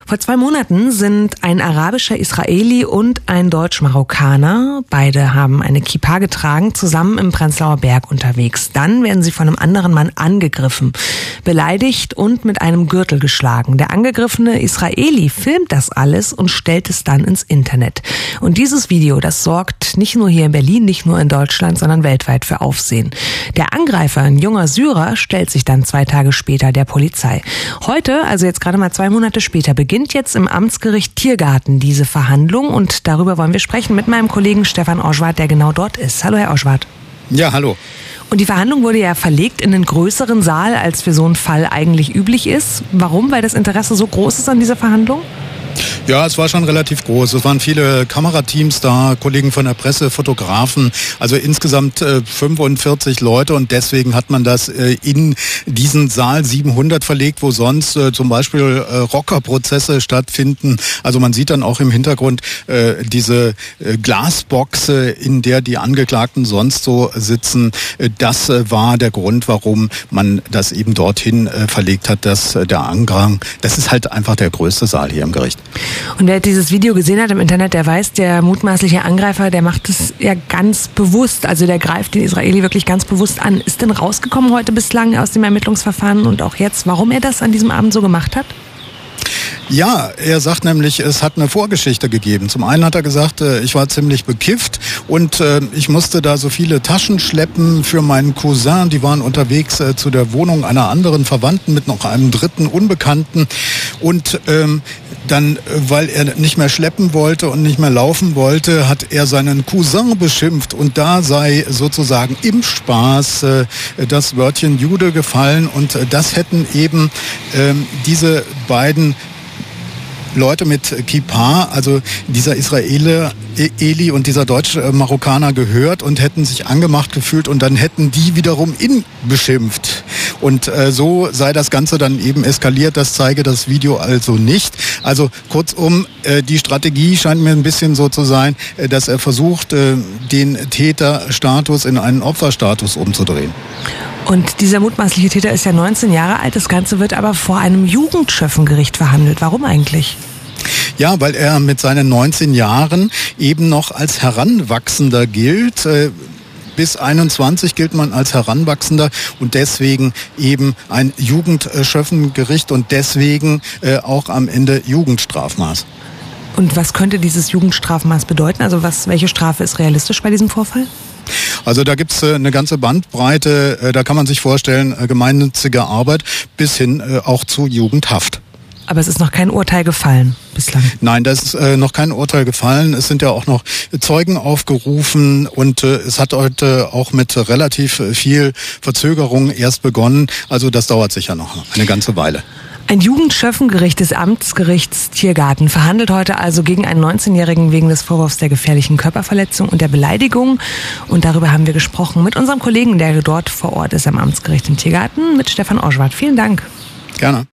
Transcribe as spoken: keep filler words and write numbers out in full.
Vor zwei Monaten sind ein arabischer Israeli und ein Deutsch-Marokkaner, beide haben eine Kippa getragen, zusammen im Prenzlauer Berg unterwegs. Dann werden sie von einem anderen Mann angegriffen, beleidigt und mit einem Gürtel geschlagen. Der angegriffene Israeli filmt das alles und stellt es dann ins Internet. Und dieses Video, das sorgt nicht nur hier in Berlin, nicht nur in Deutschland, sondern weltweit für Aufsehen. Der Angreifer, ein junger Syrer, stellt sich dann zwei Tage später der Polizei. Heute, also jetzt gerade mal zwei Monate später, beginnt jetzt im Amtsgericht Tiergarten diese Verhandlung und darüber wollen wir sprechen mit meinem Kollegen Stefan Oschwart, der genau dort ist. Hallo, Herr Oschwart. Ja, hallo. Und die Verhandlung wurde ja verlegt in einen größeren Saal, als für so einen Fall eigentlich üblich ist. Warum? Weil das Interesse so groß ist an dieser Verhandlung? Ja, es war schon relativ groß. Es waren viele Kamerateams da, Kollegen von der Presse, Fotografen, also insgesamt äh, fünfundvierzig Leute und deswegen hat man das äh, in diesen Saal siebenhundert verlegt, wo sonst äh, zum Beispiel äh, Rockerprozesse stattfinden. Also man sieht dann auch im Hintergrund äh, diese äh, Glasbox, äh, in der die Angeklagten sonst so sitzen. Äh, das äh, war der Grund, warum man das eben dorthin äh, verlegt hat, dass äh, der Andrang, das ist halt einfach der größte Saal hier im Gericht. Und wer dieses Video gesehen hat im Internet, der weiß, der mutmaßliche Angreifer, der macht es ja ganz bewusst. Also der greift den Israeli wirklich ganz bewusst an. Ist denn rausgekommen heute bislang aus dem Ermittlungsverfahren und auch jetzt, warum er das an diesem Abend so gemacht hat? Ja, er sagt nämlich, es hat eine Vorgeschichte gegeben. Zum einen hat er gesagt, ich war ziemlich bekifft und ich musste da so viele Taschen schleppen für meinen Cousin. Die waren unterwegs zu der Wohnung einer anderen Verwandten mit noch einem dritten Unbekannten. Und ähm, dann, weil er nicht mehr schleppen wollte und nicht mehr laufen wollte, hat er seinen Cousin beschimpft. Und da sei sozusagen im Spaß äh, das Wörtchen Jude gefallen. Und äh, das hätten eben ähm, diese beiden Leute mit Kippa, also dieser Israeli Eli und dieser Deutsch-Marokkaner gehört und hätten sich angemacht gefühlt und dann hätten die wiederum ihn beschimpft. Und äh, so sei das Ganze dann eben eskaliert, das zeige das Video also nicht. Also kurzum, äh, die Strategie scheint mir ein bisschen so zu sein, äh, dass er versucht, äh, den Täterstatus in einen Opferstatus umzudrehen. Und dieser mutmaßliche Täter ist ja neunzehn Jahre alt, das Ganze wird aber vor einem Jugendschöffengericht verhandelt. Warum eigentlich? Ja, weil er mit seinen neunzehn Jahren eben noch als Heranwachsender gilt. Bis einundzwanzig gilt man als Heranwachsender und deswegen eben ein Jugendschöffengericht und deswegen auch am Ende Jugendstrafmaß. Und was könnte dieses Jugendstrafmaß bedeuten? Also was, welche Strafe ist realistisch bei diesem Vorfall? Also da gibt's eine ganze Bandbreite, da kann man sich vorstellen, gemeinnützige Arbeit bis hin auch zu Jugendhaft. Aber es ist noch kein Urteil gefallen bislang. Nein, da ist äh, noch kein Urteil gefallen. Es sind ja auch noch Zeugen aufgerufen und äh, es hat heute auch mit relativ viel Verzögerung erst begonnen. Also das dauert sicher noch eine ganze Weile. Ein Jugendschöffengericht des Amtsgerichts Tiergarten verhandelt heute also gegen einen neunzehnjährigen wegen des Vorwurfs der gefährlichen Körperverletzung und der Beleidigung. Und darüber haben wir gesprochen mit unserem Kollegen, der dort vor Ort ist am Amtsgericht im Tiergarten, mit Stefan Oschwart. Vielen Dank. Gerne.